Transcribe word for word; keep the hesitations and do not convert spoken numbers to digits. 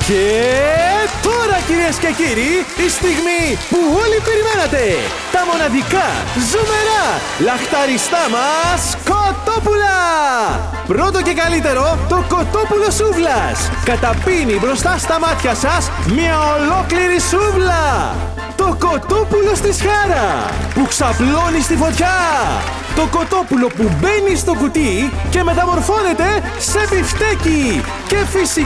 Και τώρα, κυρίες και κύριοι, η στιγμή που όλοι περιμένατε. Τα μοναδικά, ζουμερά, λαχταριστά μας κοτόπουλα. Πρώτο και καλύτερο, το κοτόπουλο σούβλας. Καταπίνει μπροστά στα μάτια σας μια ολόκληρη σούβλα. Το κοτόπουλο στη σχάρα που ξαπλώνει στη φωτιά. Το κοτόπουλο που μπαίνει στο κουτί και μεταμορφώνεται σε μπιφτέκι. Και φυσικά